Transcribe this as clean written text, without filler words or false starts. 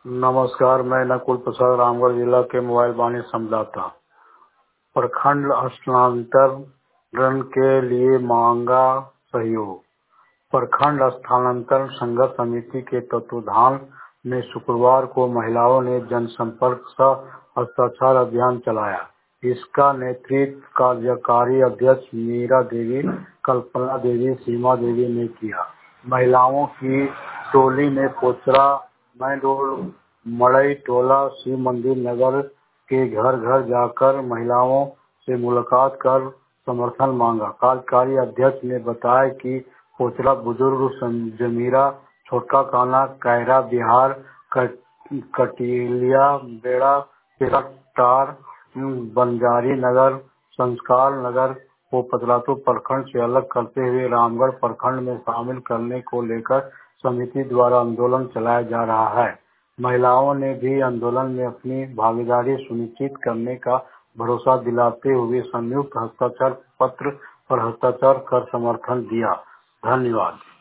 नमस्कार, मैं नकुल प्रसाद रामगढ़ जिला के मोबाइल वाणिज्य संवाददाता। प्रखंड स्थानांतरण के लिए मांगा सहयोग। प्रखंड स्थानांतरण संघर्ष समिति के तत्वावधान में शुक्रवार को महिलाओं ने जनसंपर्क सह हस्ताक्षर अभियान चलाया। इसका नेतृत्व कार्यकारी अध्यक्ष मीरा देवी, कल्पना देवी, सीमा देवी ने किया। महिलाओं की टोली ने पोचरा मेन रोड, मड़ई टोला, शिव मंदिर नगर के घर घर जाकर महिलाओं से मुलाकात कर समर्थन मांगा। कार्यकारी अध्यक्ष ने बताया कि पोचरा बुजुर्ग जमीरा, छोटका काना, कैरा बिहार, कटिलिया, बेड़ा, टार, बंजारी नगर, संस्कार नगर को पतरातू प्रखंड से अलग करते हुए रामगढ़ प्रखंड में शामिल करने को लेकर समिति द्वारा आंदोलन चलाया जा रहा है। महिलाओं ने भी आंदोलन में अपनी भागीदारी सुनिश्चित करने का भरोसा दिलाते हुए संयुक्त हस्ताक्षर पत्र पर हस्ताक्षर कर समर्थन दिया। धन्यवाद।